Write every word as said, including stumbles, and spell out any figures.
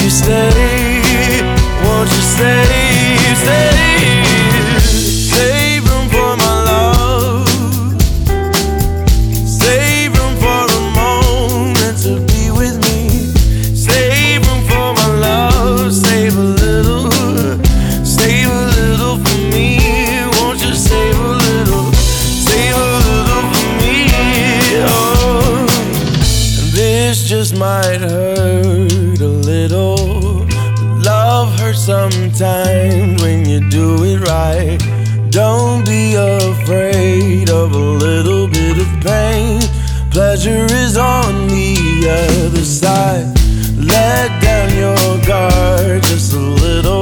you stay? Won't you stay, stay? Save room for my love. Save room for a moment to be with me. Save room for my love. Save a little. Save a little for me. Won't you save a little? Save a little for me. Oh, this just might hurt a little. Love hurts sometimes when you do it right. Don't be afraid of a little bit of pain. Pleasure is on the other side. Let down your guard just a little.